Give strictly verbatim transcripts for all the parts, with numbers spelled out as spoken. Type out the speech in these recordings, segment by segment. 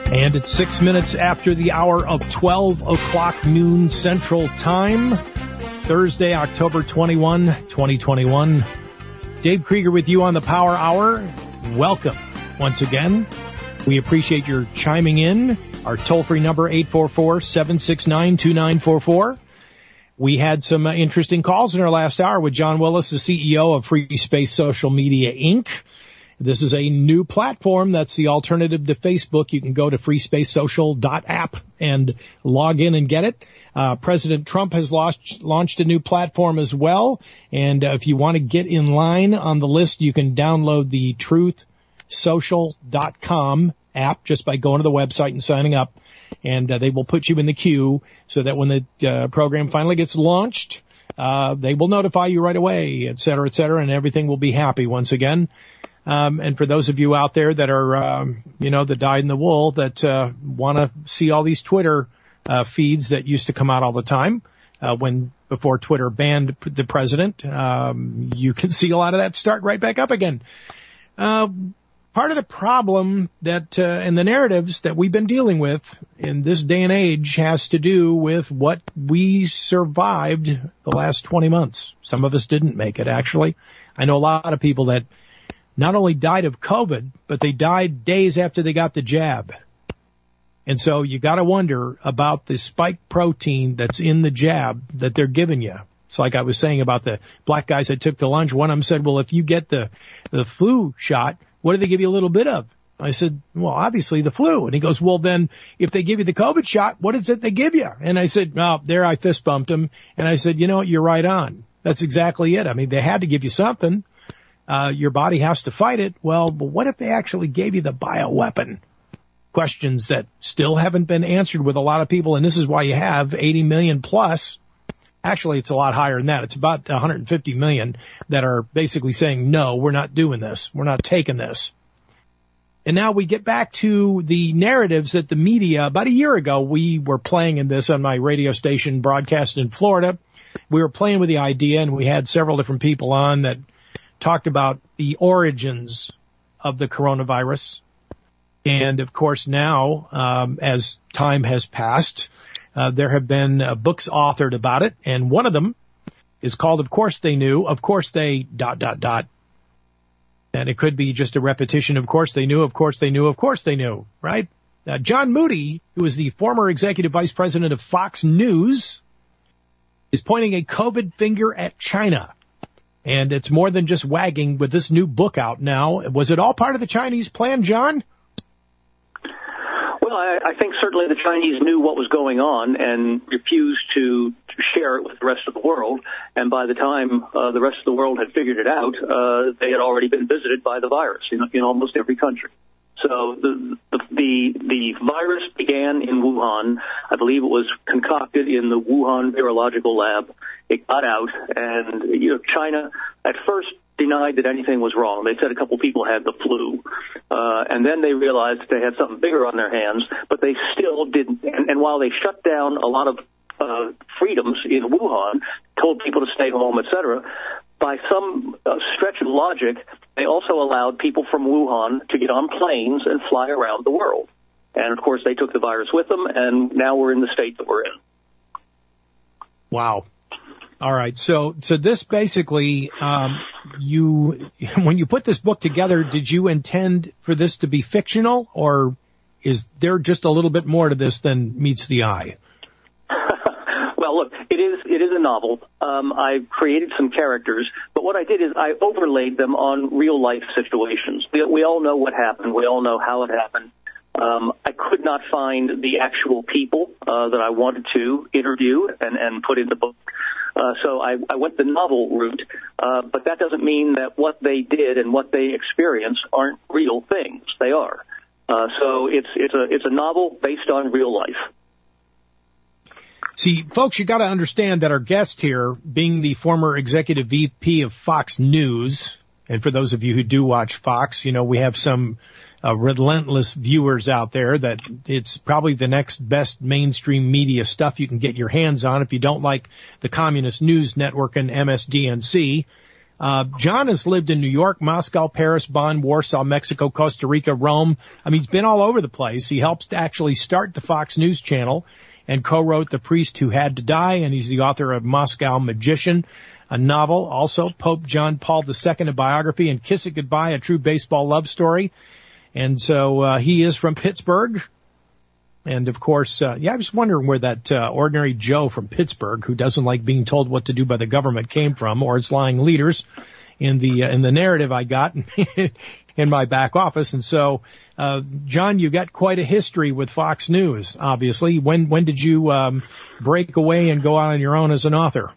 And it's six minutes after the hour of twelve o'clock noon Central Time, Thursday, October twenty-first, twenty twenty-one. Dave Krieger with you on the Power Hour. Welcome once again. We appreciate your chiming in. Our toll-free number, eight four four, seven six nine, two nine four four. We had some uh, interesting calls in our last hour with John Willis, the C E O of Free Space Social Media, Incorporated. This is a new platform that's the alternative to Facebook. You can go to free space social dot app and log in and get it. Uh, President Trump has launched, launched a new platform as well. And uh, if you want to get in line on the list, you can download the truth social dot com app just by going to the website and signing up. And uh, they will put you in the queue so that when the uh, program finally gets launched, uh, they will notify you right away, et cetera, et cetera, and everything will be happy once again. Um, and for those of you out there that are, um, you know, the dyed in the wool that uh, want to see all these Twitter uh, feeds that used to come out all the time uh, when before Twitter banned the president, um, you can see a lot of that start right back up again. Uh, part of the problem that uh, and the narratives that we've been dealing with in this day and age has to do with what we survived the last twenty months. Some of us didn't make it, actually. I know a lot of people that not only died of COVID, but they died days after they got the jab. And so you got to wonder about the spike protein that's in the jab that they're giving you. It's like I was saying about the black guys that took the lunch. One of them said, well, if you get the, the flu shot, what do they give you a little bit of? I said, well, obviously the flu. And he goes, well, then if they give you the COVID shot, what is it they give you? And I said, well, there I fist bumped him. And I said, you know what? You're right on. That's exactly it. I mean, they had to give you something. Uh, your body has to fight it. Well, but what if they actually gave you the bioweapon? Questions that still haven't been answered with a lot of people, and this is why you have eighty million plus. Actually, it's a lot higher than that. It's about one hundred fifty million that are basically saying, no, we're not doing this. We're not taking this. And now we get back to the narratives that the media, about a year ago, we were playing in this on my radio station broadcast in Florida. We were playing with the idea, and we had several different people on that talked about the origins of the coronavirus. And, of course, now, um, as time has passed, uh, there have been uh, books authored about it. And one of them is called, Of Course They Knew, Of Course They dot, dot, dot. And it could be just a repetition. Of course they knew, of course they knew, of course they knew, right? Uh, John Moody, who is the former executive vice president of Fox News, is pointing a COVID finger at China. And it's more than just wagging with this new book out now. Was it all part of the Chinese plan, John? Well, I, I think certainly the Chinese knew what was going on and refused to, to share it with the rest of the world. And by the time uh, the rest of the world had figured it out, uh, they had already been visited by the virus in, in almost every country. So the, the the the virus began in Wuhan. I believe it was concocted in the Wuhan Virological Lab. It got out, and you know, China at first denied that anything was wrong. They said a couple people had the flu, uh, and then they realized they had something bigger on their hands. But they still didn't. And, and while they shut down a lot of uh, freedoms in Wuhan, told people to stay home, et cetera, by some uh, stretch of logic, they also allowed people from Wuhan to get on planes and fly around the world. And, of course, they took the virus with them, and now we're in the state that we're in. Wow. All right. So so this basically, um, you when you put this book together, did you intend for this to be fictional, or is there just a little bit more to this than meets the eye? Well, look, it is it is a novel. Um, I created some characters, but what I did is I overlaid them on real life situations. We, we all know what happened. We all know how it happened. Um, I could not find the actual people uh, that I wanted to interview and, and put in the book. Uh, so I, I went the novel route, uh, but that doesn't mean that what they did and what they experienced aren't real things. They are. Uh, so it's it's a it's a novel based on real life. See, folks, you got to understand that our guest here, being the former executive V P of Fox News, and for those of you who do watch Fox, you know, we have some uh, relentless viewers out there that it's probably the next best mainstream media stuff you can get your hands on if you don't like the Communist News Network and M S D N C. Uh, John has lived in New York, Moscow, Paris, Bonn, Warsaw, Mexico, Costa Rica, Rome. I mean, he's been all over the place. He helped actually start the Fox News Channel and co-wrote The Priest Who Had to Die, and he's the author of Moscow Magician, a novel. Also, Pope John Paul the Second, a biography, and Kiss It Goodbye, a true baseball love story. And so uh, he is from Pittsburgh. And, of course, uh, yeah, I was wondering where that uh, ordinary Joe from Pittsburgh, who doesn't like being told what to do by the government, came from, or its lying leaders in the uh, in the narrative I got in my back office. And so, uh, John, you got quite a history with Fox News, obviously. When when did you um, break away and go out on your own as an author?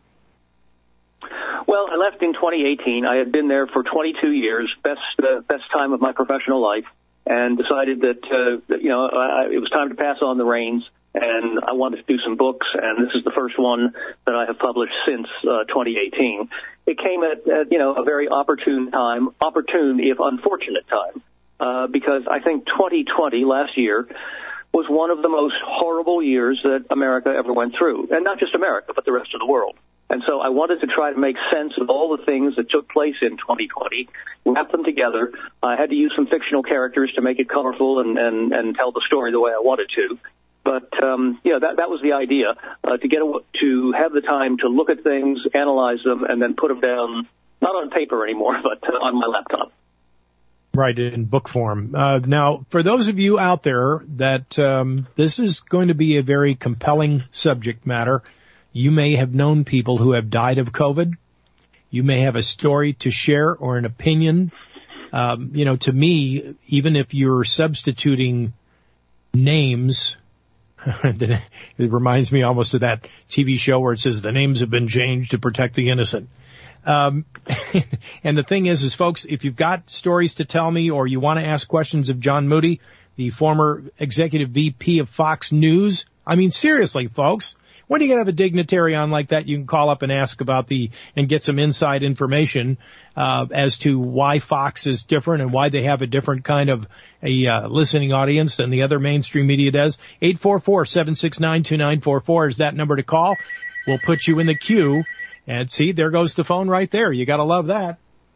Well, I left in twenty eighteen. I had been there for twenty-two years, best uh, best time of my professional life. And decided that, uh, that you know, I, it was time to pass on the reins, and I wanted to do some books, and this is the first one that I have published since uh, twenty eighteen. It came at, at, you know, a very opportune time, opportune if unfortunate time, uh, because I think twenty twenty, last year, was one of the most horrible years that America ever went through, and not just America, but the rest of the world. And so I wanted to try to make sense of all the things that took place in twenty twenty, wrap them together. I had to use some fictional characters to make it colorful and, and, and tell the story the way I wanted to. But, um, yeah, that, that was the idea, uh, to get a, to have the time to look at things, analyze them, and then put them down, not on paper anymore, but uh, on my laptop. Right, in book form. Uh, now, for those of you out there that um, this is going to be a very compelling subject matter, you may have known people who have died of COVID. You may have a story to share or an opinion. Um, you know, to me, even if you're substituting names, it reminds me almost of that T V show where it says the names have been changed to protect the innocent. Um, and the thing is, is folks, if you've got stories to tell me or you want to ask questions of John Moody, the former executive V P of Fox News, I mean, seriously, folks, when are you going to have a dignitary on like that you can call up and ask about the, and get some inside information, uh, as to why Fox is different and why they have a different kind of a, uh, listening audience than the other mainstream media does? eight four four, seven six nine, two nine four four is that number to call. We'll put you in the queue. And see, there goes the phone right there. You got to love that.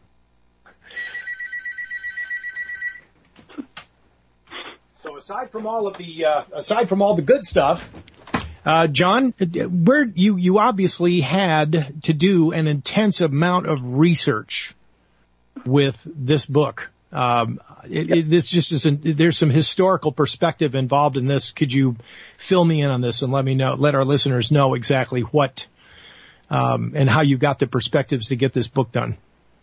So aside from all of the, uh, aside from all the good stuff, uh, John, where you, you obviously had to do an intense amount of research with this book. Um, it, it, this just isn't, there's some historical perspective involved in this. Could you fill me in on this and let me know, let our listeners know exactly what, um, and how you got the perspectives to get this book done?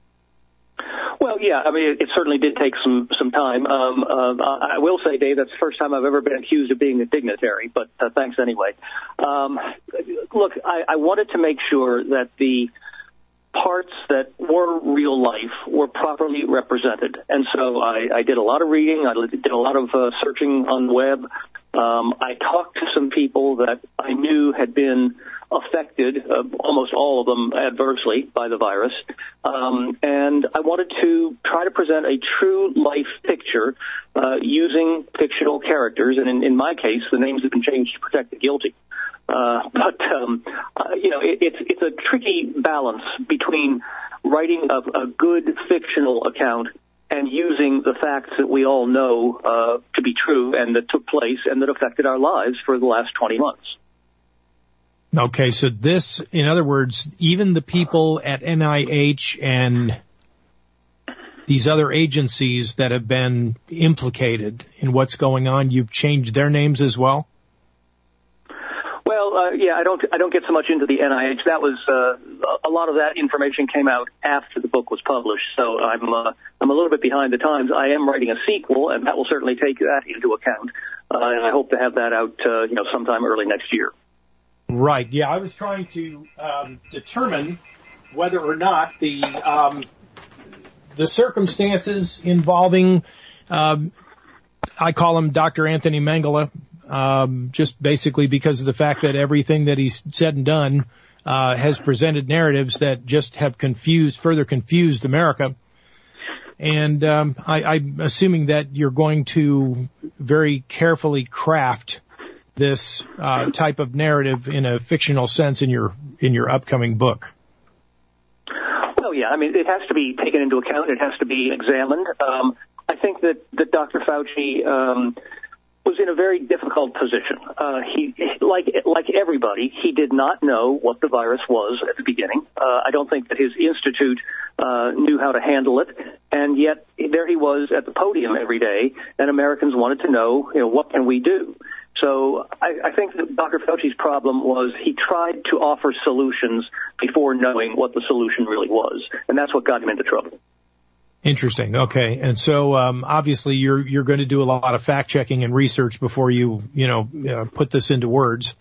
Well, yeah, I mean, it, it certainly did take some some time. Um, uh, I will say, Dave, that's the first time I've ever been accused of being a dignitary, but uh, thanks anyway. Um, look, I, I wanted to make sure that the parts that were real life were properly represented. And so I, I did a lot of reading. I did a lot of uh, searching on the web. Um, I talked to some people that I knew had been affected, uh, almost all of them adversely, by the virus. Um, and I wanted to try to present a true life picture uh, using fictional characters. And in, in my case, the names have been changed to protect the guilty. Uh, but, um, uh, you know, it, it's, it's a tricky balance between writing a, a good fictional account and using the facts that we all know uh, to be true and that took place and that affected our lives for the last twenty months. Okay, so this, in other words, even the people at N I H and these other agencies that have been implicated in what's going on, you've changed their names as well? Well, uh, yeah, I don't, I don't get so much into the N I H. That was uh, a lot of that information came out after the book was published, so I'm, uh, I'm a little bit behind the times. I am writing a sequel, and that will certainly take that into account, uh, and I hope to have that out, uh, you know, sometime early next year. Right. Yeah, I was trying to um, determine whether or not the um, the circumstances involving, um, I call him Doctor Anthony Mengele, um, just basically because of the fact that everything that he's said and done uh, has presented narratives that just have confused, further confused America. And um, I, I'm assuming that you're going to very carefully craft this uh, type of narrative in a fictional sense in your in your upcoming book. Well, Oh, yeah. I mean, it has to be taken into account. It has to be examined. Um, I think that, that Doctor Fauci um, was in a very difficult position. Uh, he, like like everybody, he did not know what the virus was at the beginning. Uh, I don't think that his institute uh, knew how to handle it, and yet there he was at the podium every day, and Americans wanted to know, you know, what can we do? So I, I think that Doctor Fauci's problem was he tried to offer solutions before knowing what the solution really was, and that's what got him into trouble. Interesting. Okay. And so, um, obviously you're, you're going to do a lot of fact checking and research before you, you know, uh, put this into words.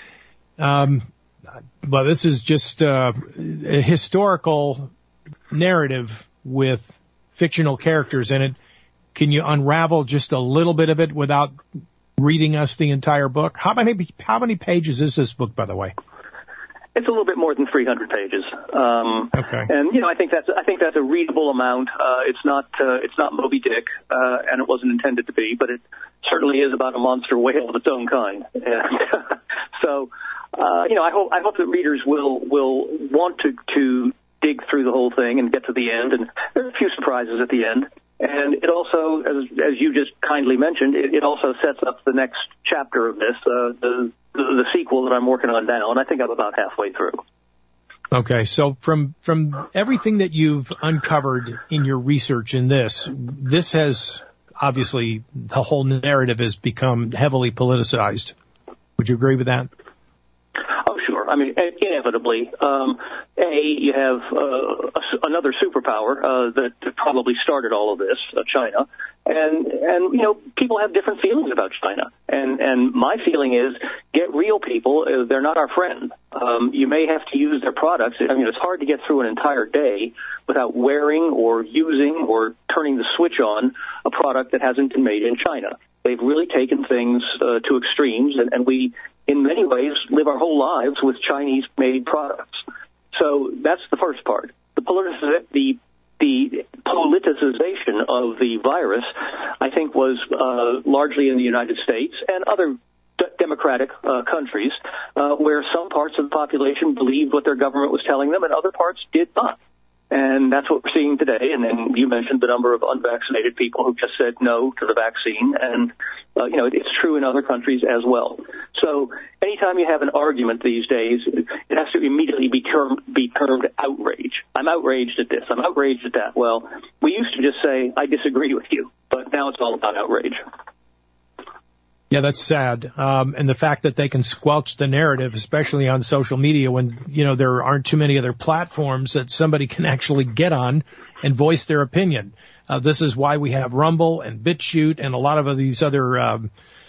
Um, but this is just, uh, a historical narrative with fictional characters in it. Can you unravel just a little bit of it without reading us the entire book? How many, how many pages is this book, by the way? It's a little bit more than three hundred pages. Um, okay. And, you know, I think that's, I think that's a readable amount. Uh, it's not, uh, it's not Moby Dick, uh, and it wasn't intended to be, but it certainly is about a monster whale of its own kind. And so, uh, you know, I hope, I hope that readers will, will want to, to dig through the whole thing and get to the end. And there are a few surprises at the end. And it also, as, as you just kindly mentioned, it, it also sets up the next chapter of this, uh, the, the, the sequel that I'm working on now, and I think I'm about halfway through. Okay, so from from everything that you've uncovered in your research in this, this has obviously, the whole narrative has become heavily politicized. Would you agree with that? Oh, sure. I mean, inevitably. Um, A, you have uh, another superpower uh, that probably started all of this, uh, China. And, and, you know, people have different feelings about China. And, and my feeling is, get real people. Uh, they're not our friend. Um, you may have to use their products. I mean, it's hard to get through an entire day without wearing or using or turning the switch on a product that hasn't been made in China. They've really taken things uh, to extremes, and, and we, in many ways, live our whole lives with Chinese-made products. So that's the first part. The politic, the the politicization of the virus, I think, was uh, largely in the United States and other d- democratic uh, countries, uh, where some parts of the population believed what their government was telling them, and other parts did not. And that's what we're seeing today. And then you mentioned the number of unvaccinated people who just said no to the vaccine. And, uh, you know, it's true in other countries as well. So anytime you have an argument these days, it has to immediately be termed, be termed outrage. I'm outraged at this. I'm outraged at that. Well, we used to just say, I disagree with you. But now it's all about outrage. Yeah, that's sad. Um, and the fact that they can squelch the narrative, especially on social media when, you know, there aren't too many other platforms that somebody can actually get on and voice their opinion. Uh, this is why we have Rumble and BitChute and a lot of these other, um,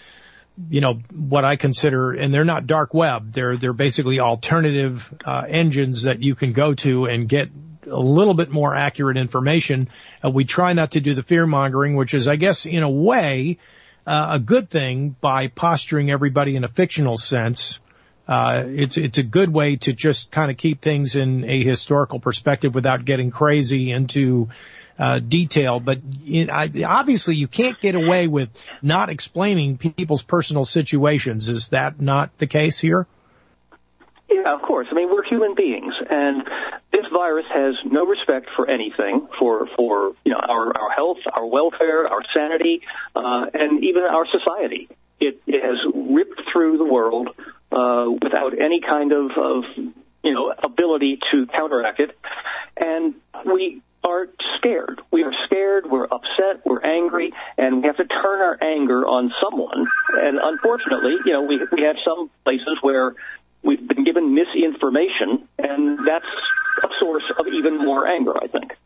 you know, what I consider, and they're not dark web. They're, they're basically alternative, uh, engines that you can go to and get a little bit more accurate information. Uh, we try not to do the fear mongering, which is, I guess, in a way, Uh, a good thing by posturing everybody in a fictional sense. Uh, it's, it's a good way to just kind of keep things in a historical perspective without getting crazy into, uh, detail. But in, I, obviously you can't get away with not explaining people's personal situations. Is that not the case here? Yeah, of course. I mean, we're human beings, and this virus has no respect for anything, for, for you know, our, our health, our welfare, our sanity, uh, and even our society. It, it has ripped through the world uh, without any kind of, of, you know, ability to counteract it, and we are scared. We are scared, we're upset, we're angry, and we have to turn our anger on someone. And unfortunately, you know, we, we have some places where we've been given misinformation, and that's a source of even more anger, I think.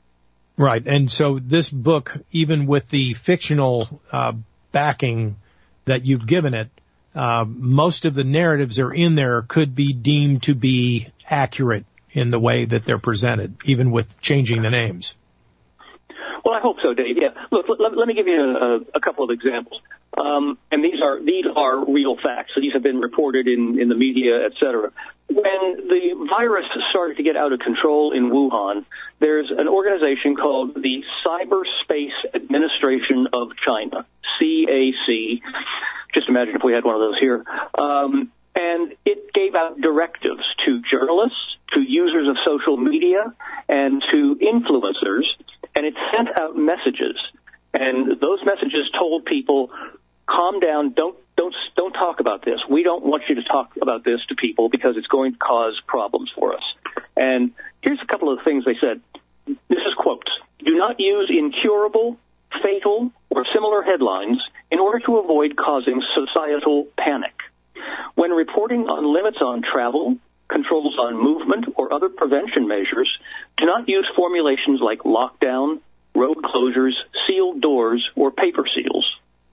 Right. And so this book, even with the fictional uh, backing that you've given it, uh, most of the narratives that are in there could be deemed to be accurate in the way that they're presented, even with changing the names. Well, I hope so, Dave. Yeah. Look, let, let me give you a, a couple of examples. Um, and these are these are real facts. So these have been reported in, in the media, et cetera. When the virus started to get out of control in Wuhan, there's an organization called the Cyberspace Administration of China, C A C. Just imagine if we had one of those here. Um, And it gave out directives to journalists, to users of social media, and to influencers, and it sent out messages. And those messages told people, calm down, don't don't don't talk about this. We don't want you to talk about this to people because it's going to cause problems for us. And here's a couple of things they said. This is quotes. Do not use incurable, fatal, or similar headlines in order to avoid causing societal panic. When reporting on limits on travel, controls on movement, or other prevention measures, do not use formulations like lockdown, road closures, sealed doors, or paper seals.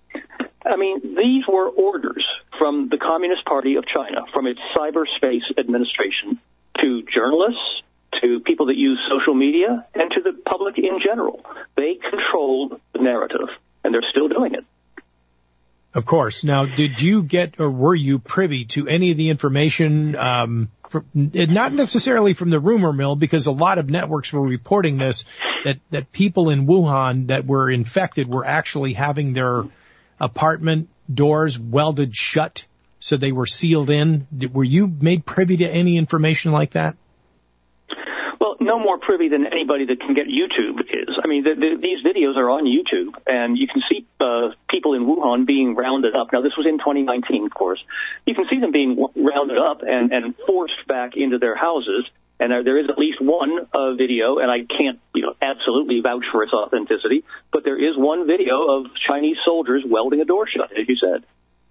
I mean, these were orders from the Communist Party of China, from its cyberspace administration, to journalists, to people that use social media, and to the public in general. They controlled the narrative, and they're still doing it. Of course. Now, did you get or were you privy to any of the information, um, from, not necessarily from the rumor mill, because a lot of networks were reporting this, that, that people in Wuhan that were infected were actually having their apartment doors welded shut so they were sealed in? Were you made privy to any information like that? Well, no more privy than anybody that can get YouTube is. I mean, the, the, these videos are on YouTube, and you can see uh, people in Wuhan being rounded up. Now, this was in twenty nineteen, of course. You can see them being rounded up and, and forced back into their houses. And there, there is at least one uh, video, and I can't, you know, absolutely vouch for its authenticity, but there is one video of Chinese soldiers welding a door shut, as you said.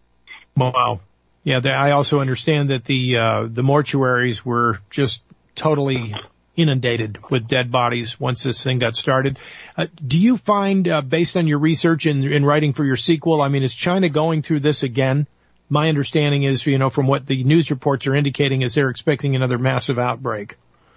Wow. Yeah, they, I also understand that the uh, the mortuaries were just totally inundated with dead bodies once this thing got started. Uh, do you find, uh, based on your research and in, in writing for your sequel, I mean, is China going through this again? My understanding is, you know, from what the news reports are indicating, is they're expecting another massive outbreak.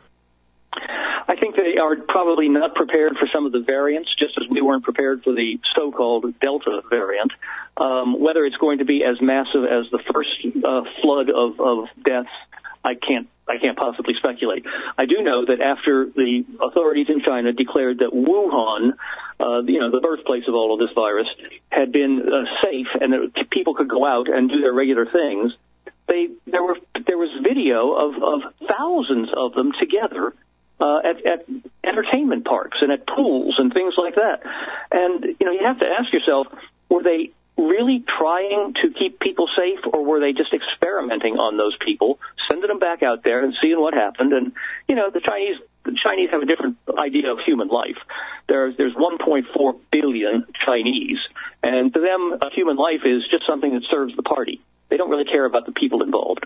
I think they are probably not prepared for some of the variants, just as we weren't prepared for the so-called Delta variant. Um, whether it's going to be as massive as the first uh, flood of, of deaths, I can't I can't possibly speculate. I do know that after the authorities in China declared that Wuhan, uh, you know, the birthplace of all of this virus, had been uh, safe and that people could go out and do their regular things, they there were there was video of, of thousands of them together uh, at, at entertainment parks and at pools and things like that. And, you know, you have to ask yourself, were they really trying to keep people safe, or were they just experimenting on those people, sending them back out there and seeing what happened? And, you know, the Chinese the Chinese have a different idea of human life. There's there's one point four billion Chinese, and to them, a human life is just something that serves the party. They don't really care about the people involved.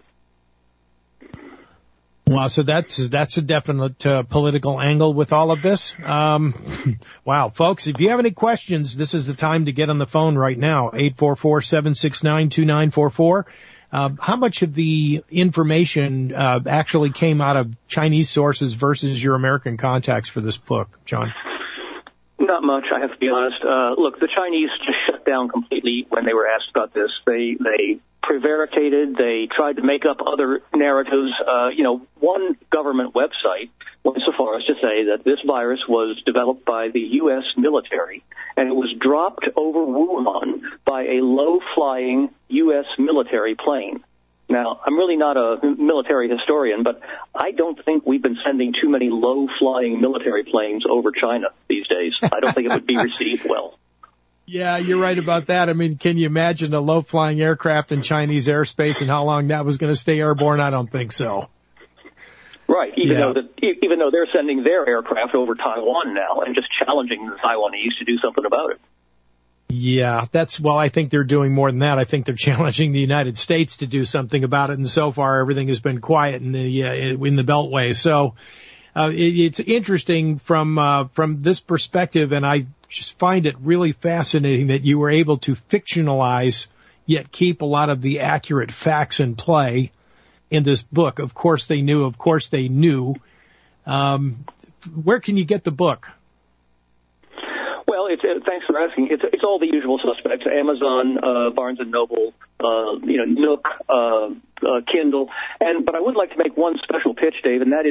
Wow, so that's that's a definite uh, political angle with all of this. Um, wow, folks, if you have any questions, this is the time to get on the phone right now, eight four four, seven six nine, two nine four four. Uh, how much of the information uh, actually came out of Chinese sources versus your American contacts for this book, John? Not much, I have to be honest. Uh, look, the Chinese just shut down completely when they were asked about this. They they prevaricated. They tried to make up other narratives. Uh, you know, one government website went so far as to say that this virus was developed by the U S military, and it was dropped over Wuhan by a low-flying U S military plane. Now, I'm really not a military historian, but I don't think we've been sending too many low-flying military planes over China these days. I don't think it would be received well. Yeah, you're right about that. I mean, can you imagine a low-flying aircraft in Chinese airspace and how long that was going to stay airborne? I don't think so. Right, even yeah. though that, even though they're sending their aircraft over Taiwan now and just challenging the Taiwanese to do something about it. Yeah, that's, well, I think they're doing more than that. I think they're challenging the United States to do something about it, and so far everything has been quiet in the uh, in the Beltway. So uh, it, it's interesting from uh, from this perspective, and I just find it really fascinating that you were able to fictionalize yet keep a lot of the accurate facts in play in this book. Of course they knew. Of course they knew. Um, where can you get the book? Well, it's, uh, thanks for asking. It's, it's all the usual suspects: Amazon, uh, Barnes and Noble, uh, you know, Nook, uh, uh, Kindle. And but I would like to make one special pitch, Dave, and that is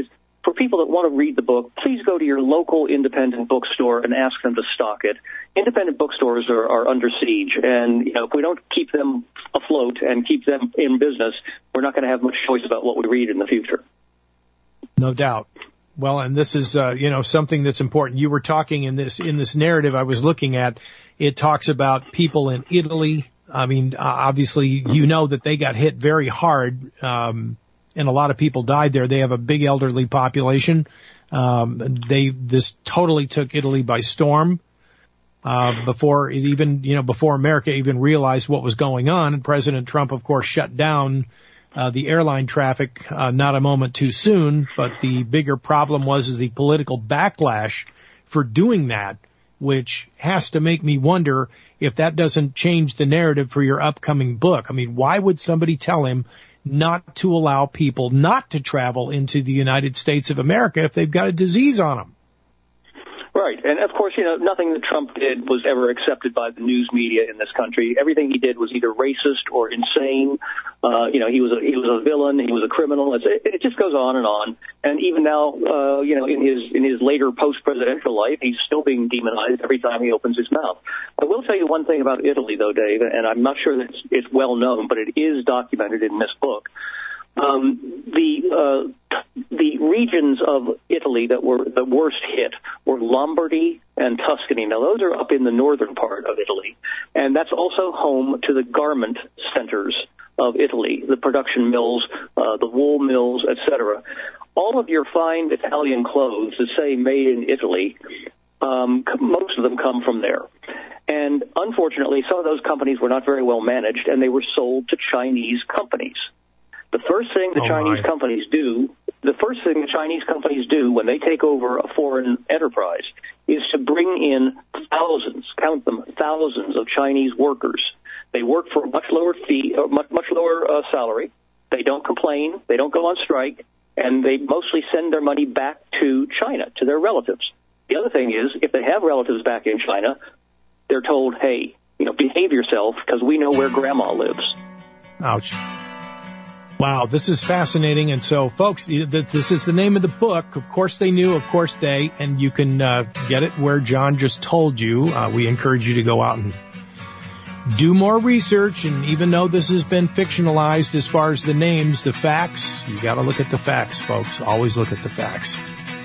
for people that want to read the book, please go to your local independent bookstore and ask them to stock it. Independent bookstores are, are under siege, and you know if we don't keep them afloat and keep them in business, we're not going to have much choice about what we read in the future. No doubt. Well, and this is, uh, you know, something that's important. You were talking in this, in this narrative I was looking at, it talks about people in Italy. I mean, uh, obviously, you know that they got hit very hard, um, and a lot of people died there. They have a big elderly population. Um, they, this totally took Italy by storm, uh, before it even, you know, before America even realized what was going on. And President Trump, of course, shut down Uh, the airline traffic, uh, not a moment too soon, but the bigger problem was is the political backlash for doing that, which has to make me wonder if that doesn't change the narrative for your upcoming book. I mean, why would somebody tell him not to allow people not to travel into the United States of America if they've got a disease on them? Right. And, of course, you know, nothing that Trump did was ever accepted by the news media in this country. Everything he did was either racist or insane. Uh, you know, he was a, he was a villain. He was a criminal. It's, it, it just goes on and on. And even now, uh, you know, in his in his later post-presidential life, he's still being demonized every time he opens his mouth. I will tell you one thing about Italy, though, Dave, and I'm not sure that it's, it's well known, but it is documented in this book. Um, the uh, the regions of Italy that were the worst hit were Lombardy and Tuscany. Now, those are up in the northern part of Italy, and that's also home to the garment centers of Italy, the production mills, uh, the wool mills, et cetera. All of your fine Italian clothes that say made in Italy, um, most of them come from there. And unfortunately, some of those companies were not very well managed, and they were sold to Chinese companies. The first thing the oh Chinese my. companies do, the first thing the Chinese companies do when they take over a foreign enterprise is to bring in thousands, count them, thousands of Chinese workers. They work for a much lower fee, or much, much lower uh, salary. They don't complain. They don't go on strike. And they mostly send their money back to China, to their relatives. The other thing is, if they have relatives back in China, they're told, hey, you know, behave yourself because we know where grandma lives. Ouch. Wow, this is fascinating. And so, folks, this is the name of the book. Of course they knew, of course they, and you can uh, get it where John just told you. Uh, we encourage you to go out and do more research. And even though this has been fictionalized as far as the names, the facts, you got to look at the facts, folks. Always look at the facts.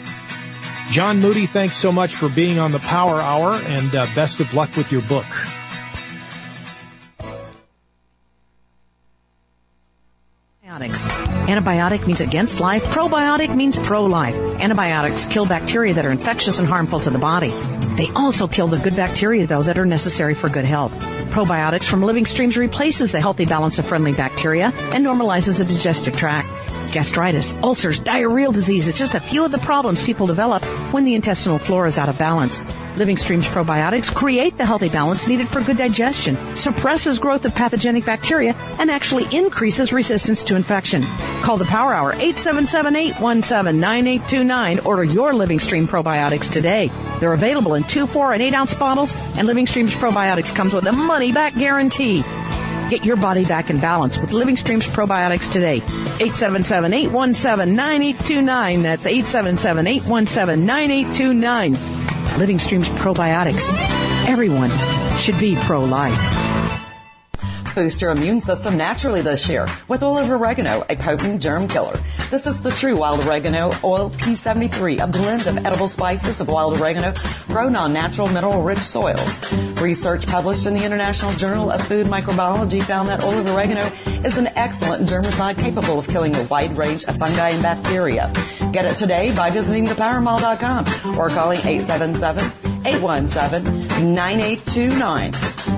John Moody, thanks so much for being on the Power Hour, and uh, best of luck with your book. Antibiotic means against life. Probiotic means pro-life. Antibiotics kill bacteria that are infectious and harmful to the body. They also kill the good bacteria, though, that are necessary for good health. Probiotics from Living Streams replaces the healthy balance of friendly bacteria and normalizes the digestive tract. Gastritis, ulcers, diarrheal disease is just a few of the problems people develop when the intestinal flora is out of balance. Living Streams probiotics create the healthy balance needed for good digestion, suppresses growth of pathogenic bacteria, and actually increases resistance to infection. Call the Power Hour, eight seven seven, eight one seven, nine eight two nine. Order your Living Stream probiotics today. They're available in two, four, and eight ounce bottles, and Living Streams probiotics comes with a money-back guarantee. Get your body back in balance with Living Streams probiotics today. eight seven seven, eight one seven, nine eight two nine. That's eight seven seven, eight one seven, nine eight two nine. Living Streams probiotics. Everyone should be pro-life. Boost your immune system naturally this year with olive oregano, a potent germ killer. This is the true wild oregano oil P seventy-three, a blend of edible spices of wild oregano grown on natural mineral-rich soils. Research published in the International Journal of Food Microbiology found that olive oregano is an excellent germicide capable of killing a wide range of fungi and bacteria. Get it today by visiting the power mall dot com or calling eight seven seven, eight one seven, nine eight two nine.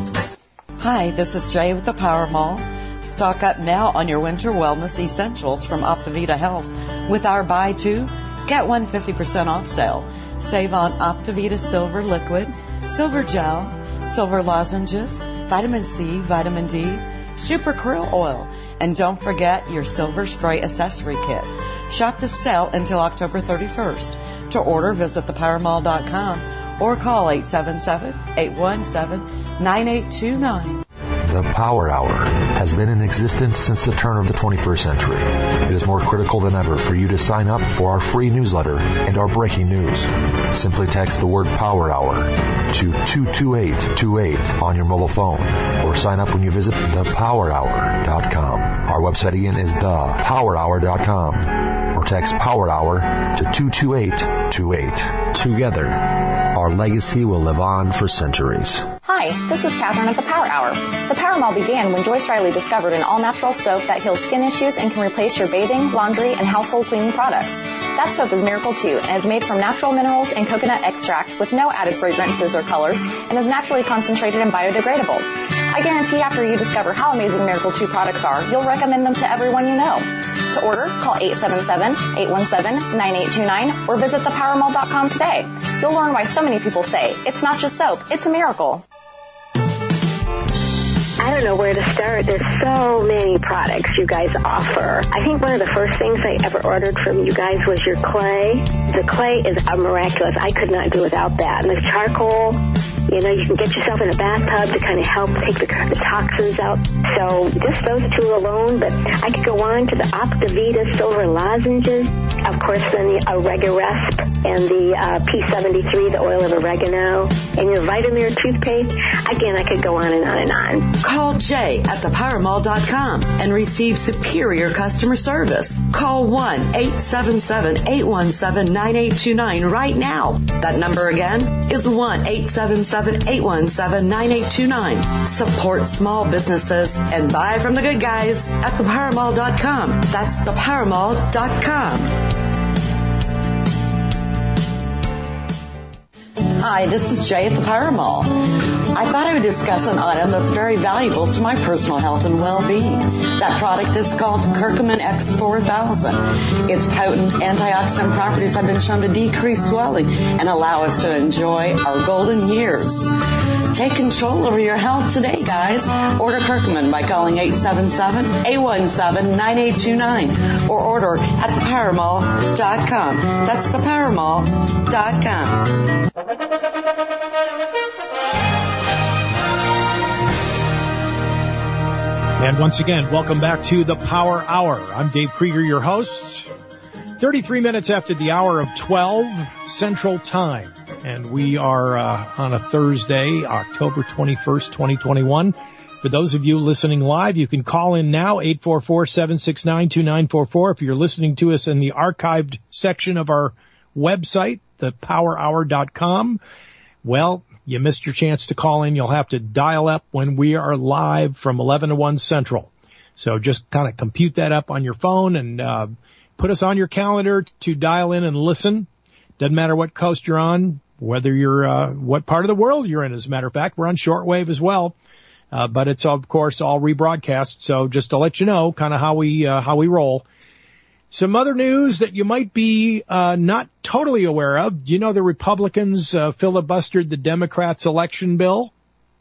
Hi, this is Jay with the Power Mall. Stock up now on your winter wellness essentials from Optivita Health with our buy two, get one fifty percent off sale. Save on Optivita Silver Liquid, Silver Gel, Silver Lozenges, Vitamin C, Vitamin D, Super Krill Oil, and don't forget your Silver Spray Accessory Kit. Shop the sale until October thirty-first. To order, visit the power mall dot com or call eight seven seven, eight one seven, nine eight two nine. The Power Hour has been in existence since the turn of the twenty-first century. It is more critical than ever for you to sign up for our free newsletter and our breaking news. Simply text the word Power Hour to two two eight two eight on your mobile phone or sign up when you visit the power hour dot com. Our website again is the power hour dot com or text Power Hour to two two eight two eight. Together, our legacy will live on for centuries. Hi, this is Catherine at the Power Hour. The Power Mall began when Joyce Riley discovered an all-natural soap that heals skin issues and can replace your bathing, laundry, and household cleaning products. That soap is Miracle two and is made from natural minerals and coconut extract with no added fragrances or colors and is naturally concentrated and biodegradable. I guarantee after you discover how amazing Miracle two products are, you'll recommend them to everyone you know. To order, call eight seven seven, eight one seven, nine eight two nine or visit the power mall dot com today. You'll learn why so many people say, it's not just soap, it's a miracle. I don't know where to start. There's so many products you guys offer. I think one of the first things I ever ordered from you guys was your clay. The clay is miraculous. I could not do without that. And the charcoal, you know, you can get yourself in a bathtub to kind of help take the, the toxins out. So just those two alone, but I could go on to the Optivita silver lozenges. Of course, then the Oregaresp and the uh, P seventy-three, the oil of oregano, and your Vitamir toothpaste. Again, I could go on and on and on. Call Jay at the power mall dot com and receive superior customer service. Call one eight seven seven, eight one seven, nine eight two nine right now. That number again is one eight seven seven, eight one seven, nine eight two nine. Support small businesses and buy from the good guys at the power mall dot com. That's the power mall dot com. Hi, this is Jay at the Power Mall. I thought I would discuss an item that's very valuable to my personal health and well-being. That product is called Curcumin X four thousand. Its potent antioxidant properties have been shown to decrease swelling and allow us to enjoy our golden years. Take control over your health today, guys. Order Curcumin by calling eight seven seven, eight one seven, nine eight two nine or order at the power mall dot com. That's the power mall dot com. And once again, welcome back to the Power Hour. I'm Dave Krieger, your host. thirty-three minutes after the hour of twelve Central Time. And we are uh, on a Thursday, October twenty-first, twenty twenty-one. For those of you listening live, you can call in now, eight four four, seven six nine, two nine four four. If you're listening to us in the archived section of our website, the power hour dot com, well, you missed your chance to call in. You'll have to dial up when we are live from eleven to one Central. So just kind of compute that up on your phone and uh, put us on your calendar to dial in and listen. Doesn't matter what coast you're on, whether you're uh, what part of the world you're in. As a matter of fact, we're on shortwave as well, uh, but it's of course all rebroadcast. So just to let you know, kind of how we uh, how we roll. Some other news that you might be uh, not totally aware of. Do you know the Republicans uh, filibustered the Democrats' election bill?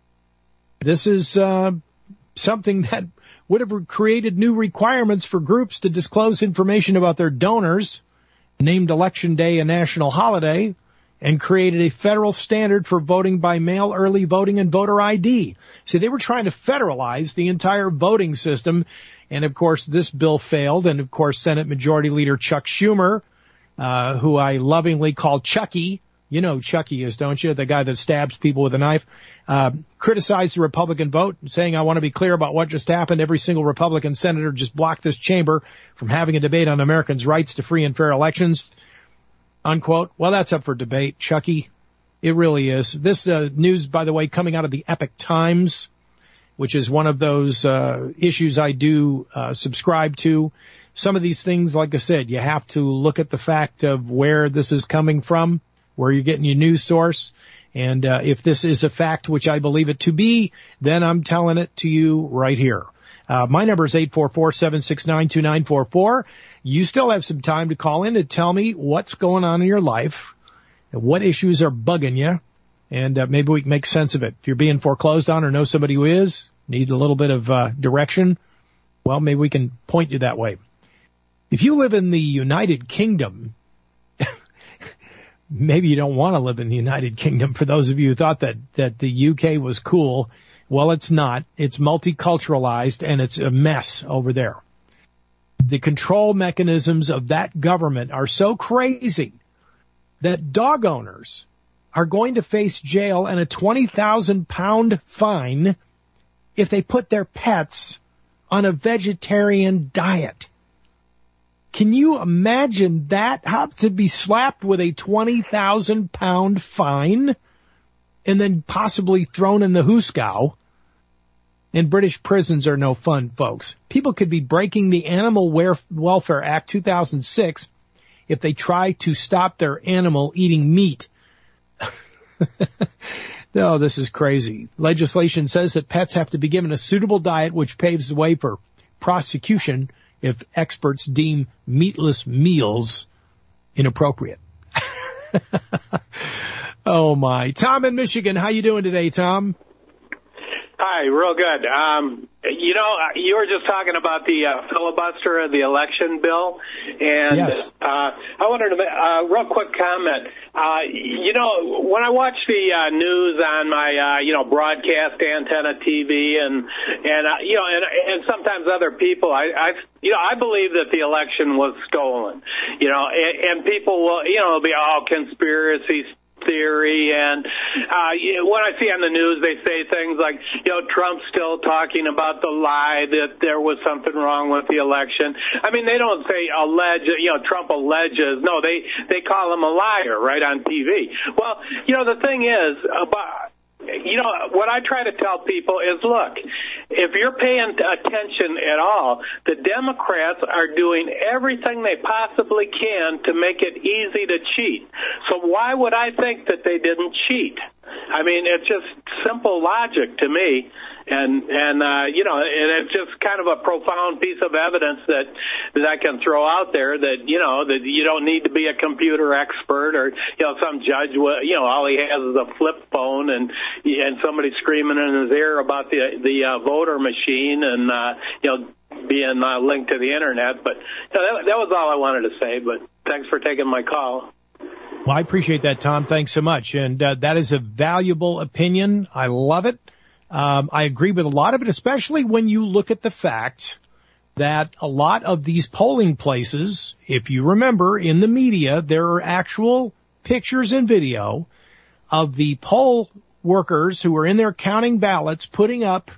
This is uh, something that would have created new requirements for groups to disclose information about their donors, named Election Day a national holiday, and created a federal standard for voting by mail, early voting, and voter I D. See, they were trying to federalize the entire voting system. And, of course, this bill failed. And, of course, Senate Majority Leader Chuck Schumer, uh, who I lovingly call Chucky, you know who Chucky is, don't you? The guy that stabs people with a knife, uh, criticized the Republican vote, saying, I want to be clear about what just happened. Every single Republican senator just blocked this chamber from having a debate on Americans' rights to free and fair elections, unquote. Well, that's up for debate, Chucky. It really is. This uh, news, by the way, coming out of the Epoch Times, which is one of those uh, issues I do uh, subscribe to. Some of these things, like I said, you have to look at the fact of where this is coming from, where you're getting your news source. And uh, if this is a fact, which I believe it to be, then I'm telling it to you right here. Uh, my number is eight four four, seven six nine, two nine four four. You still have some time to call in and tell me what's going on in your life, and what issues are bugging you. And uh, maybe we can make sense of it. If you're being foreclosed on or know somebody who is, need a little bit of uh, direction, well, maybe we can point you that way. If you live in the United Kingdom, maybe you don't want to live in the United Kingdom. For those of you who thought that, that the U K was cool, Well, it's not. It's multiculturalized, and it's a mess over there. The control mechanisms of that government are so crazy that dog owners are going to face jail and a twenty thousand pound fine if they put their pets on a vegetarian diet. Can you imagine that? How to be slapped with a twenty thousand pound fine and then possibly thrown in the hoosegow? And British prisons are no fun, folks. People could be breaking the Animal Welfare Act two thousand six if they try to stop their animal eating meat. No, this is crazy. Legislation says that pets have to be given a suitable diet, which paves the way for prosecution if experts deem meatless meals inappropriate. Oh, my. Tom in Michigan, how you doing today, Tom? Hi, real good. Um, you know, you were just talking about the uh, filibuster of the election bill, and yes. uh, I wanted to make a uh, real quick comment. Uh, you know, when I watch the uh, news on my, uh, you know, broadcast antenna T V, and and uh, you know, and, and sometimes other people, I, I, you know, I believe that the election was stolen. You know, and, and people will, you know, be all conspiracies. Theory, and uh, when I see on the news, they say things like, you know, Trump's still talking about the lie that there was something wrong with the election. I mean, they don't say allege, you know, Trump alleges. No, they they call him a liar right on T V. Well, you know, the thing is about. You know, what I try to tell people is, look, if you're paying attention at all, the Democrats are doing everything they possibly can to make it easy to cheat. So why would I think that they didn't cheat? I mean, it's just simple logic to me. And, and uh, you know, and it's just kind of a profound piece of evidence that, that I can throw out there that, you know, that you don't need to be a computer expert or, you know, some judge, you know, all he has is a flip phone and and somebody screaming in his ear about the, the uh, voter machine and, uh, you know, being uh, linked to the Internet. But you know, that, that was all I wanted to say. But thanks for taking my call. Well, I appreciate that, Tom. Thanks so much. And uh, that is a valuable opinion. I love it. Um, I agree with a lot of it, especially when you look at the fact that a lot of these polling places, if you remember in the media, there are actual pictures and video of the poll workers who are in there counting ballots, putting up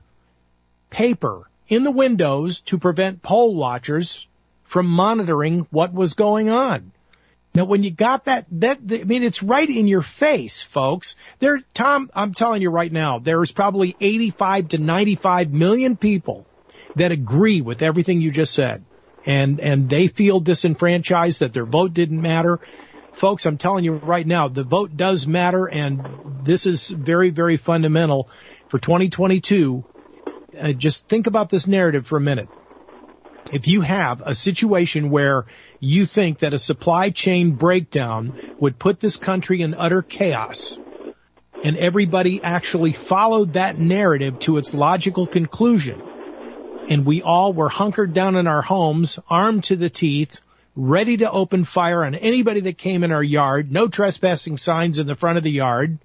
paper in the windows to prevent poll watchers from monitoring what was going on. Now, when you got that, that, I mean, it's right in your face, folks. There, Tom, I'm telling you right now, there is probably eighty-five to ninety-five million people that agree with everything you just said. And, and they feel disenfranchised, that their vote didn't matter. Folks, I'm telling you right now, the vote does matter. And this is very, very fundamental for twenty twenty-two. Uh, just think about this narrative for a minute. If you have a situation where you think that a supply chain breakdown would put this country in utter chaos, and everybody actually followed that narrative to its logical conclusion, and we all were hunkered down in our homes, armed to the teeth, ready to open fire on anybody that came in our yard, no trespassing signs in the front of the yard,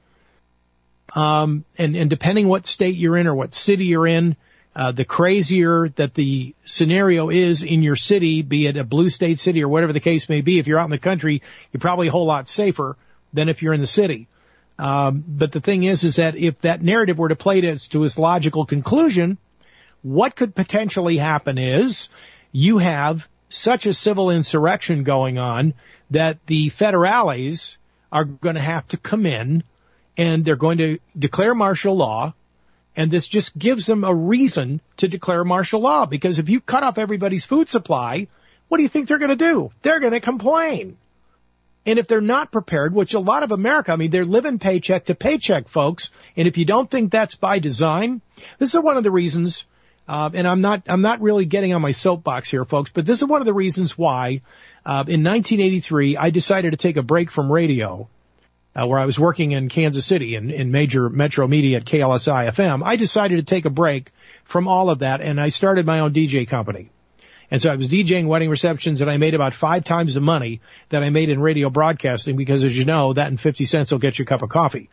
um, and, and depending what state you're in or what city you're in, Uh, the crazier that the scenario is in your city, be it a blue state city or whatever the case may be, if you're out in the country, you're probably a whole lot safer than if you're in the city. Um, but the thing is, is that if that narrative were to play to, to its logical conclusion, what could potentially happen is you have such a civil insurrection going on that the federales are going to have to come in and they're going to declare martial law. And this just gives them a reason to declare martial law, because if you cut off everybody's food supply, what do you think they're going to do? They're going to complain. And if they're not prepared, which a lot of America, I mean, they're living paycheck to paycheck, folks. And if you don't think that's by design, this is one of the reasons, uh, and I'm not, I'm not really getting on my soapbox here, folks, but this is one of the reasons why, uh, in nineteen eighty-three, I decided to take a break from radio. Uh, where I was working in Kansas City in, in major metro media at K L S I F M, I decided to take a break from all of that, and I started my own D J company. And so I was DJing wedding receptions, and I made about five times the money that I made in radio broadcasting, because, as you know, that and fifty cents will get you a cup of coffee.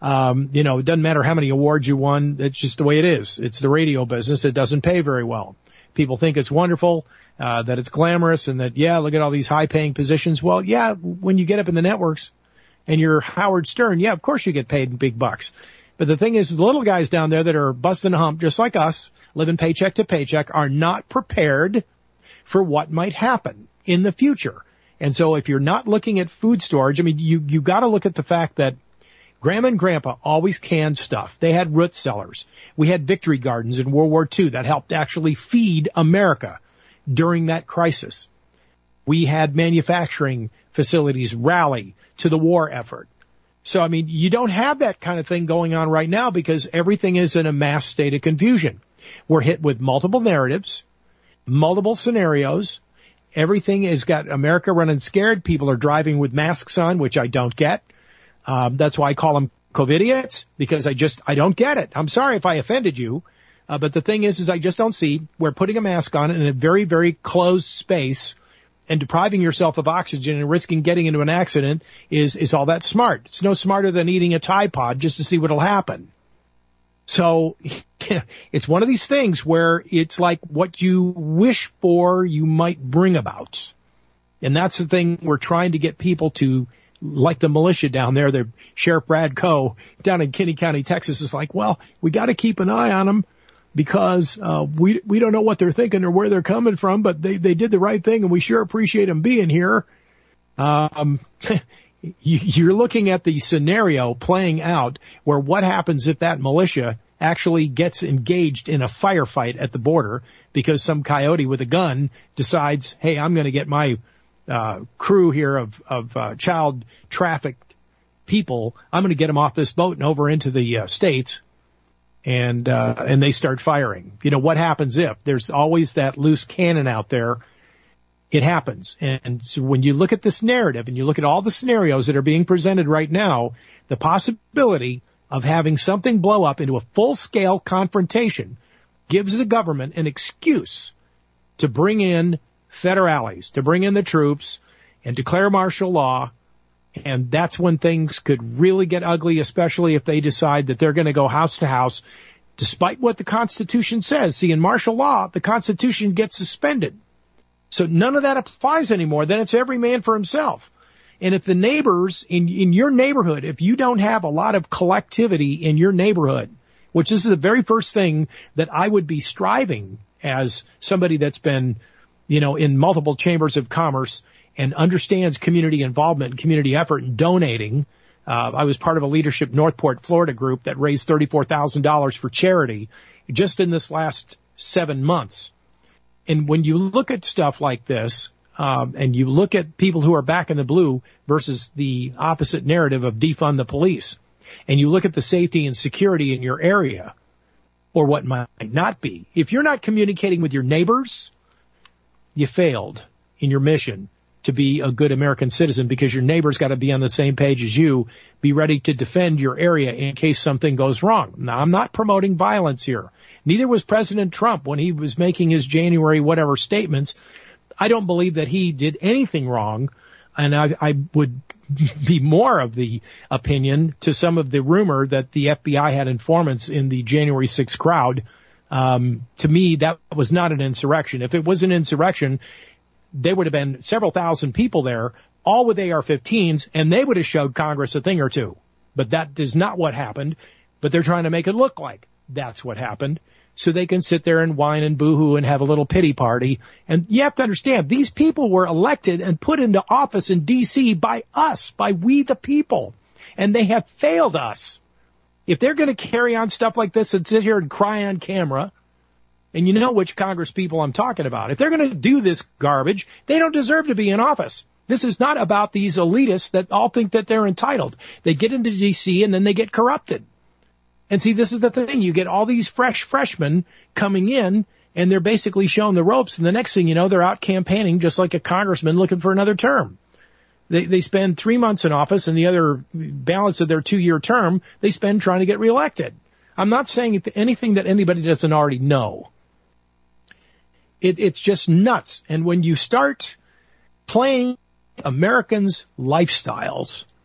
Um, you know, it doesn't matter how many awards you won. It's just the way it is. It's the radio business. It doesn't pay very well. People think it's wonderful, uh, that it's glamorous and that, yeah, look at all these high paying positions. Well, yeah, when you get up in the networks and you're Howard Stern, yeah, of course you get paid big bucks. But the thing is, the little guys down there that are busting a hump just like us, living paycheck to paycheck, are not prepared for what might happen in the future. And so if you're not looking at food storage, I mean, you, you got to look at the fact that Grandma and Grandpa always canned stuff. They had root cellars. We had Victory Gardens in World War Two that helped actually feed America during that crisis. We had manufacturing facilities rally to the war effort. So, I mean, you don't have that kind of thing going on right now because everything is in a mass state of confusion. We're hit with multiple narratives, multiple scenarios. Everything has got America running scared. People are driving with masks on, which I don't get. Um, that's why I call them COVIDiots, because I just, I don't get it. I'm sorry if I offended you. Uh, but the thing is, is I just don't see where putting a mask on in a very, very closed space and depriving yourself of oxygen and risking getting into an accident is, is all that smart. It's no smarter than eating a Tide Pod just to see what'll happen. So it's one of these things where it's like what you wish for, you might bring about. And that's the thing we're trying to get people to, like the militia down there, the Sheriff Brad Coe down in Kinney County, Texas, is like, well, we got to keep an eye on them because uh, we we don't know what they're thinking or where they're coming from, but they, they did the right thing, and we sure appreciate them being here. Um, you're looking at the scenario playing out where what happens if that militia actually gets engaged in a firefight at the border because some coyote with a gun decides, hey, I'm going to get my uh, crew here of, of uh, child trafficked people, I'm going to get them off this boat and over into the uh, States. And, uh, and they start firing. You know, what happens if? There's always that loose cannon out there. It happens. And, and so when you look at this narrative and you look at all the scenarios that are being presented right now, the possibility of having something blow up into a full-scale confrontation gives the government an excuse to bring in federales, to bring in the troops and declare martial law. And that's when things could really get ugly, especially if they decide that they're going to go house to house, despite what the Constitution says. See, in martial law, the Constitution gets suspended. So none of that applies anymore. Then it's every man for himself. And if the neighbors in, in your neighborhood, if you don't have a lot of collectivity in your neighborhood, which this is the very first thing that I would be striving as somebody that's been, you know, in multiple chambers of commerce and understands community involvement and community effort and donating. Uh, I was part of a Leadership Northport, Florida group that raised thirty-four thousand dollars for charity just in this last seven months. And when you look at stuff like this, um, and you look at people who are back in the blue versus the opposite narrative of defund the police, and you look at the safety and security in your area, or what might not be, if you're not communicating with your neighbors, you failed in your mission to be a good American citizen, because your neighbor's got to be on the same page as you, be ready to defend your area in case something goes wrong. Now, I'm not promoting violence here. Neither was President Trump when he was making his January whatever statements. I don't believe that he did anything wrong, and I, I would be more of the opinion to some of the rumor that the F B I had informants in the January sixth crowd. Um, to me, that was not an insurrection. If it was an insurrection, there would have been several thousand people there, all with A R fifteens, and they would have showed Congress a thing or two. But that is not what happened. But they're trying to make it look like that's what happened, so they can sit there and whine and boo-hoo and have a little pity party. And you have to understand, these people were elected and put into office in D C by us, by we the people. And they have failed us. If they're going to carry on stuff like this and sit here and cry on camera, and you know which Congress people I'm talking about, if they're going to do this garbage, they don't deserve to be in office. This is not about these elitists that all think that they're entitled. They get into D C and then they get corrupted. And see, this is the thing. You get all these fresh freshmen coming in, and they're basically shown the ropes, and the next thing you know, they're out campaigning just like a congressman looking for another term. They, they spend three months in office, and the other balance of their two-year term, they spend trying to get reelected. I'm not saying anything that anybody doesn't already know. It, it's just nuts. And when you start playing Americans' lifestyles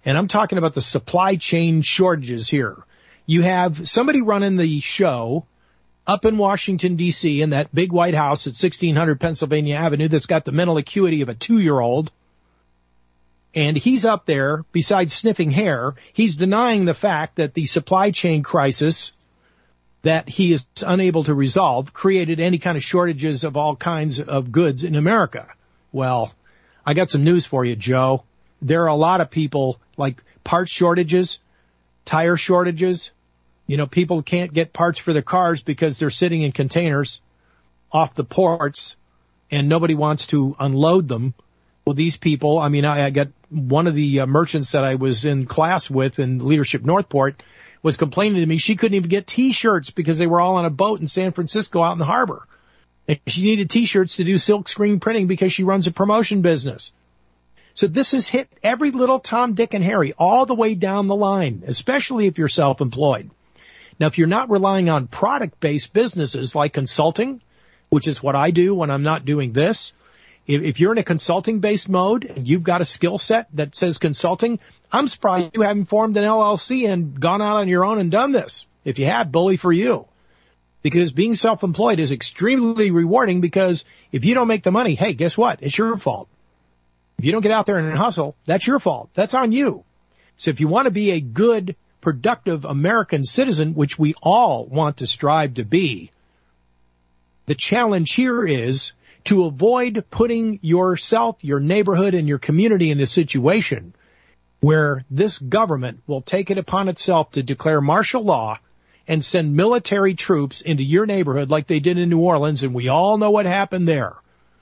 And I'm talking about the supply chain shortages here. You have somebody running the show up in Washington, D C, in that big White House at sixteen hundred Pennsylvania Avenue that's got the mental acuity of a two-year-old. And he's up there, besides sniffing hair, he's denying the fact that the supply chain crisis that he is unable to resolve created any kind of shortages of all kinds of goods in America. Well, I got some news for you, Joe. There are a lot of people, like parts shortages, tire shortages. You know, people can't get parts for their cars because they're sitting in containers off the ports and nobody wants to unload them. Well, these people, I mean, I, I got one of the uh, merchants that I was in class with in Leadership Northport was complaining to me she couldn't even get T-shirts because they were all on a boat in San Francisco out in the harbor. And she needed T-shirts to do silk screen printing because she runs a promotion business. So this has hit every little Tom, Dick, and Harry all the way down the line, especially if you're self-employed. Now, if you're not relying on product-based businesses like consulting, which is what I do when I'm not doing this, if you're in a consulting-based mode and you've got a skill set that says consulting, I'm surprised you haven't formed an L L C and gone out on your own and done this. If you have, bully for you. Because being self-employed is extremely rewarding because if you don't make the money, hey, guess what? It's your fault. If you don't get out there and hustle, that's your fault. That's on you. So if you want to be a good, productive American citizen, which we all want to strive to be, the challenge here is to avoid putting yourself, your neighborhood, and your community in a situation where this government will take it upon itself to declare martial law and send military troops into your neighborhood like they did in New Orleans, and we all know what happened there.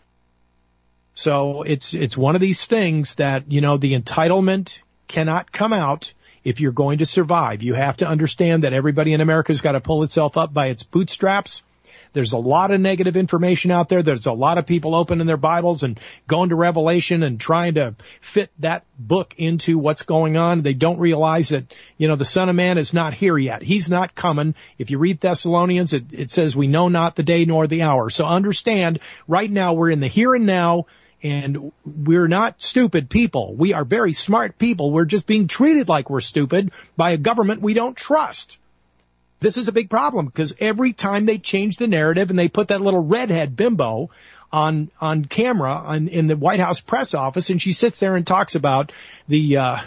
So it's it's one of these things that, you know, the entitlement cannot come out if you're going to survive. You have to understand that everybody in America's got to pull itself up by its bootstraps. There's a lot of negative information out there. There's a lot of people opening their Bibles and going to Revelation and trying to fit that book into what's going on. They don't realize that, you know, the Son of Man is not here yet. He's not coming. If you read Thessalonians, it, it says we know not the day nor the hour. So understand, right now we're in the here and now, and we're not stupid people. We are very smart people. We're just being treated like we're stupid by a government we don't trust. This is a big problem because every time they change the narrative and they put that little redhead bimbo on on camera on, in the White House press office, and she sits there and talks about the uh,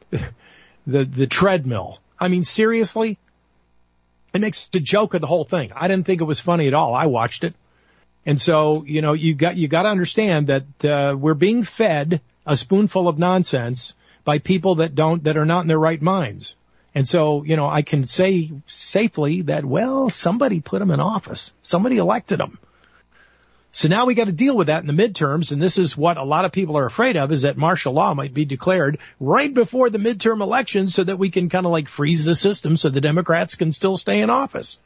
the the treadmill. I mean, seriously, it makes a joke of the whole thing. I didn't think it was funny at all. I watched it, and so you know you got you got to understand that uh, we're being fed a spoonful of nonsense by people that don't that are not in their right minds. And so, you know, I can say safely that, well, somebody put him in office. Somebody elected him. So now we got to deal with that in the midterms. And this is what a lot of people are afraid of, is that martial law might be declared right before the midterm elections so that we can kind of like freeze the system so the Democrats can still stay in office.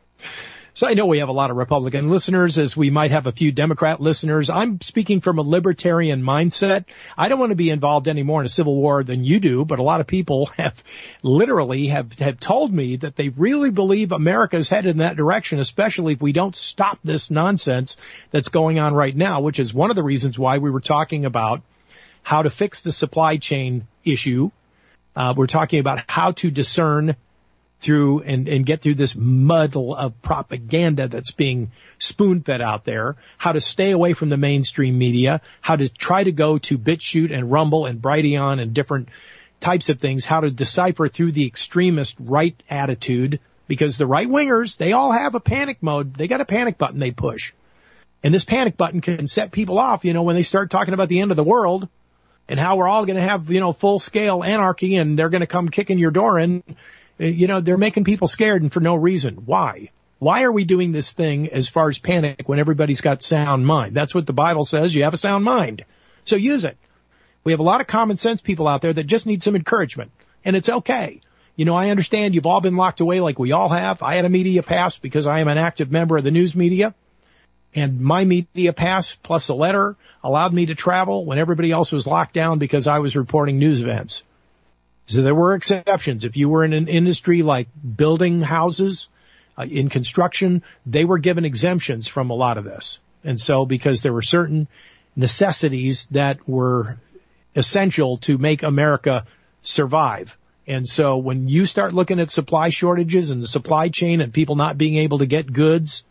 So I know we have a lot of Republican listeners, as we might have a few Democrat listeners. I'm speaking from a libertarian mindset. I don't want to be involved any more in a civil war than you do, but a lot of people have literally have, have told me that they really believe America's headed in that direction, especially if we don't stop this nonsense that's going on right now, which is one of the reasons why we were talking about how to fix the supply chain issue. Uh, we're talking about how to discern through and, and get through this muddle of propaganda that's being spoon-fed out there, how to stay away from the mainstream media, how to try to go to BitChute and Rumble and Brighteon and different types of things, how to decipher through the extremist right attitude, because the right-wingers, they all have a panic mode. They got a panic button they push. And this panic button can set people off, you know, when they start talking about the end of the world and how we're all going to have, you know, full-scale anarchy and they're going to come kicking your door in. You know, they're making people scared and for no reason. Why? Why are we doing this thing as far as panic when everybody's got sound mind? That's what the Bible says. You have a sound mind. So use it. We have a lot of common sense people out there that just need some encouragement. And it's okay. You know, I understand you've all been locked away like we all have. I had a media pass because I am an active member of the news media. And my media pass plus a letter allowed me to travel when everybody else was locked down because I was reporting news events. So there were exceptions. If you were in an industry like building houses, uh, in construction, they were given exemptions from a lot of this. And so because there were certain necessities that were essential to make America survive. And so when you start looking at supply shortages and the supply chain and people not being able to get goods,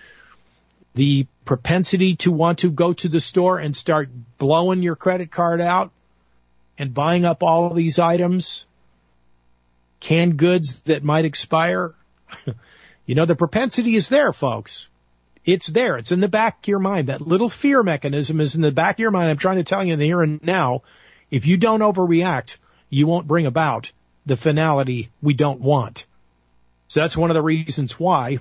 the propensity to want to go to the store and start blowing your credit card out and buying up all of these items, canned goods that might expire, you know, the propensity is there, folks. It's there. It's in the back of your mind. That little fear mechanism is in the back of your mind. I'm trying to tell you in the here and now, if you don't overreact, you won't bring about the finality we don't want. So that's one of the reasons why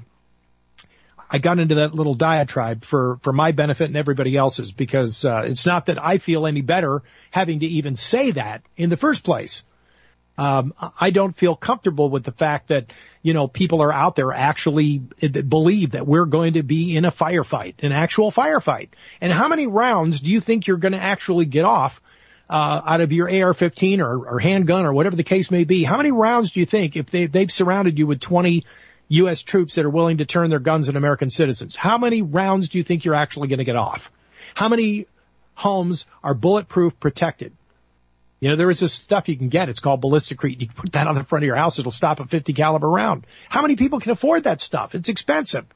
I got into that little diatribe for, for my benefit and everybody else's, because uh, it's not that I feel any better having to even say that in the first place. Um, I don't feel comfortable with the fact that, you know, people are out there actually believe that we're going to be in a firefight, an actual firefight. And how many rounds do you think you're going to actually get off uh, out of your A R fifteen or, or handgun or whatever the case may be? How many rounds do you think, if they, they've surrounded you with twenty U S troops that are willing to turn their guns on American citizens, how many rounds do you think you're actually going to get off? How many homes are bulletproof protected? You know, there is this stuff you can get. It's called Ballisticrete. You can put that on the front of your house. It'll stop a fifty caliber round. How many people can afford that stuff? It's expensive.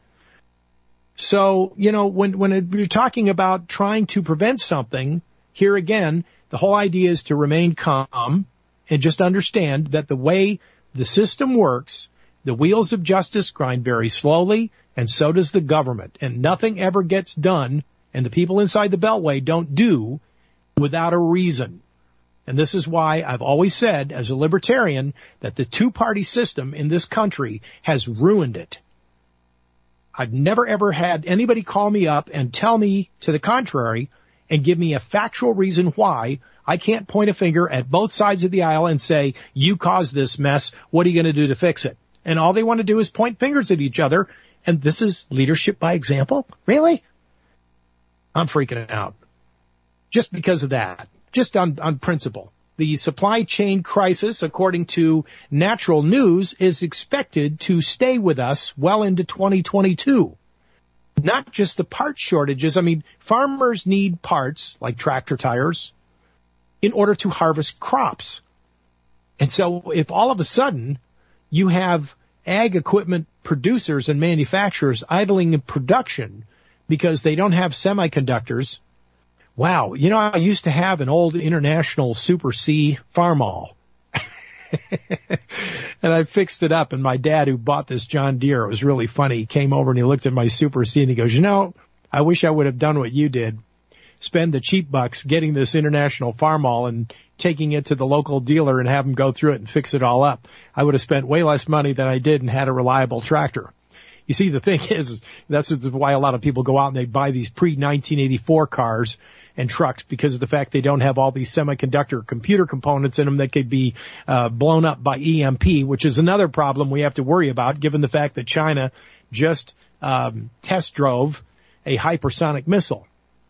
So, you know, when, when it, you're talking about trying to prevent something, here again, the whole idea is to remain calm and just understand that the way the system works, the wheels of justice grind very slowly, and so does the government. And nothing ever gets done, and the people inside the Beltway don't do, without a reason. And this is why I've always said, as a libertarian, that the two-party system in this country has ruined it. I've never, ever had anybody call me up and tell me to the contrary and give me a factual reason why I can't point a finger at both sides of the aisle and say, you caused this mess, what are you going to do to fix it? And all they want to do is point fingers at each other, and this is leadership by example? Really? I'm freaking out. Just because of that. Just on, on principle. The supply chain crisis, according to Natural News, is expected to stay with us well into twenty twenty-two. Not just the part shortages. I mean, farmers need parts, like tractor tires, in order to harvest crops. And so if all of a sudden you have ag equipment producers and manufacturers idling in production because they don't have semiconductors, wow, you know, I used to have an old International Super C Farmall. And I fixed it up, and my dad, who bought this John Deere, it was really funny. He came over and he looked at my Super C and he goes, you know, I wish I would have done what you did. Spend the cheap bucks getting this International Farmall and taking it to the local dealer and have him go through it and fix it all up. I would have spent way less money than I did and had a reliable tractor. You see, the thing is, that's why a lot of people go out and they buy these pre nineteen eighty-four cars and trucks, because of the fact they don't have all these semiconductor computer components in them that could be uh, blown up by E M P, which is another problem we have to worry about, given the fact that China just um, test drove a hypersonic missile.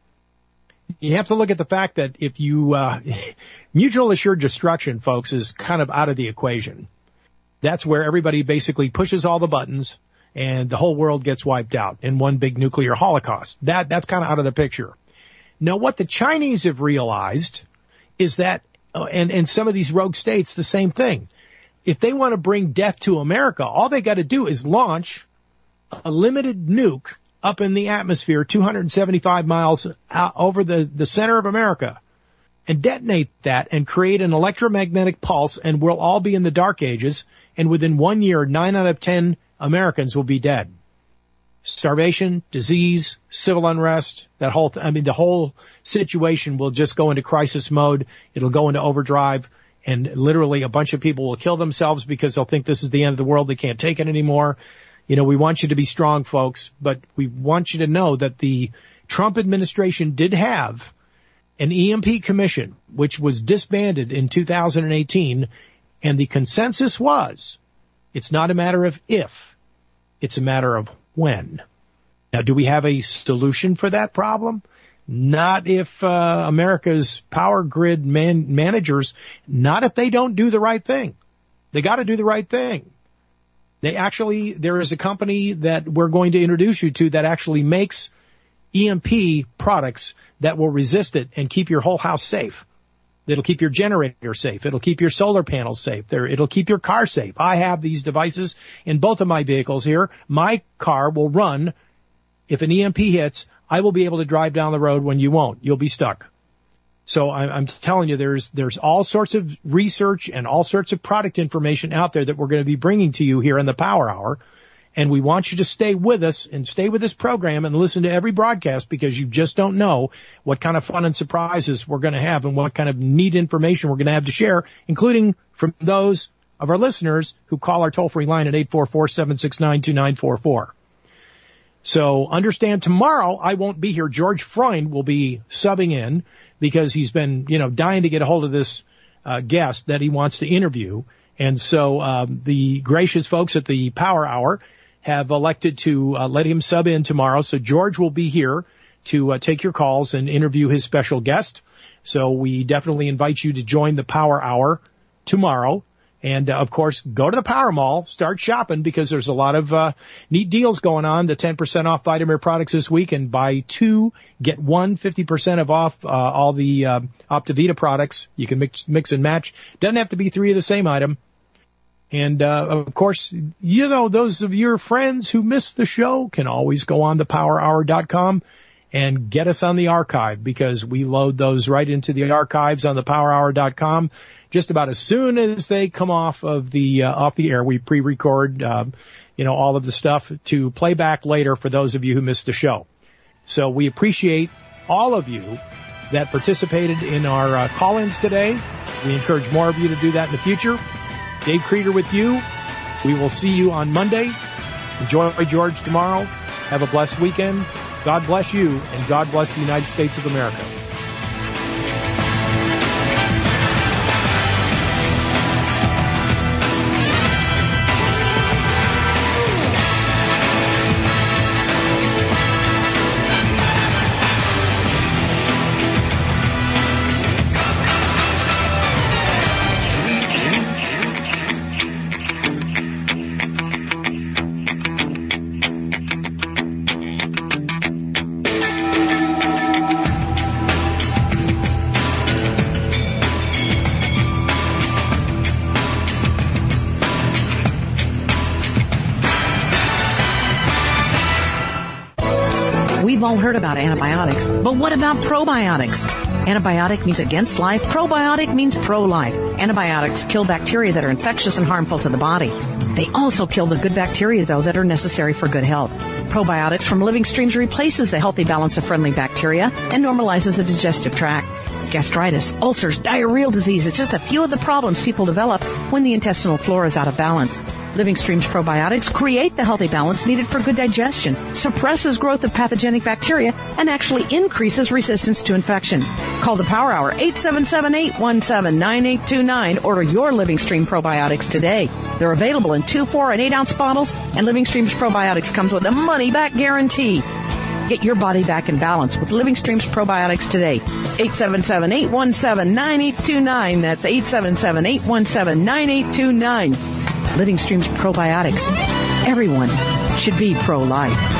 You have to look at the fact that if you uh, mutual assured destruction, folks, is kind of out of the equation. That's where everybody basically pushes all the buttons and the whole world gets wiped out in one big nuclear holocaust. That that's kind of out of the picture. Now, what the Chinese have realized is that, uh, and, and some of these rogue states, the same thing. If they want to bring death to America, all they got to do is launch a limited nuke up in the atmosphere, two hundred seventy-five miles out over the, the center of America, and detonate that and create an electromagnetic pulse, and we'll all be in the dark ages, and within one year, nine out of ten Americans will be dead. Starvation, disease, civil unrest, that whole, th- I mean, the whole situation will just go into crisis mode. It'll go into overdrive, and literally a bunch of people will kill themselves because they'll think this is the end of the world. They can't take it anymore. You know, we want you to be strong, folks, but we want you to know that the Trump administration did have an E M P commission, which was disbanded in two thousand eighteen, and the consensus was, it's not a matter of if, it's a matter of when. Now, do we have a solution for that problem? Not if uh, America's power grid man- managers, not if they don't do the right thing. They got to do the right thing. They actually, there is a company that we're going to introduce you to that actually makes E M P products that will resist it and keep your whole house safe. It'll keep your generator safe. It'll keep your solar panels safe. There, it'll keep your car safe. I have these devices in both of my vehicles here. My car will run. If an E M P hits, I will be able to drive down the road when you won't. You'll be stuck. So I'm telling you, there's there's all sorts of research and all sorts of product information out there that we're going to be bringing to you here in the Power Hour. And we want you to stay with us and stay with this program and listen to every broadcast, because you just don't know what kind of fun and surprises we're going to have and what kind of neat information we're going to have to share, including from those of our listeners who call our toll-free line at eight four four, seven six nine, two nine four four. So understand, tomorrow I won't be here. George Freund will be subbing in because he's been, you know, dying to get a hold of this uh, guest that he wants to interview. And so um, the gracious folks at the Power Hour have elected to uh, let him sub in tomorrow. So George will be here to uh, take your calls and interview his special guest. So we definitely invite you to join the Power Hour tomorrow. And, uh, of course, go to the Power Mall, start shopping, because there's a lot of uh, neat deals going on. The ten percent off Vitamin products this week, and buy two, get one, fifty percent of off uh, all the uh, Optivita products. You can mix, mix and match. Doesn't have to be three of the same item. And, uh, of course, you know, those of your friends who missed the show can always go on to power hour dot com and get us on the archive, because we load those right into the archives on the power hour dot com. Just about as soon as they come off of the, uh, off the air, we pre-record, uh, you know, all of the stuff to play back later for those of you who missed the show. So we appreciate all of you that participated in our uh, call-ins today. We encourage more of you to do that in the future. Dave Krieger with you. We will see you on Monday. Enjoy George tomorrow. Have a blessed weekend. God bless you, and God bless the United States of America. We've all heard about antibiotics, but what about probiotics? Antibiotic means against life. Probiotic means pro-life. Antibiotics kill bacteria that are infectious and harmful to the body. They also kill the good bacteria, though, that are necessary for good health. Probiotics from Living Streams replaces the healthy balance of friendly bacteria and normalizes the digestive tract. Gastritis, ulcers, diarrheal disease, it's just a few of the problems people develop when the intestinal flora is out of balance. Living Streams probiotics create the healthy balance needed for good digestion, suppresses growth of pathogenic bacteria, and actually increases resistance to infection. Call the Power Hour, eight seven seven, eight one seven, nine eight two nine. Order your Living Stream probiotics today. They're available in two, four, and eight ounce bottles, and Living Streams probiotics comes with a money-back guarantee. Get your body back in balance with Living Streams probiotics today. eight seven seven, eight one seven, nine eight two nine. That's eight seven seven, eight one seven, nine eight two nine. Living Streams probiotics. Everyone should be pro-life.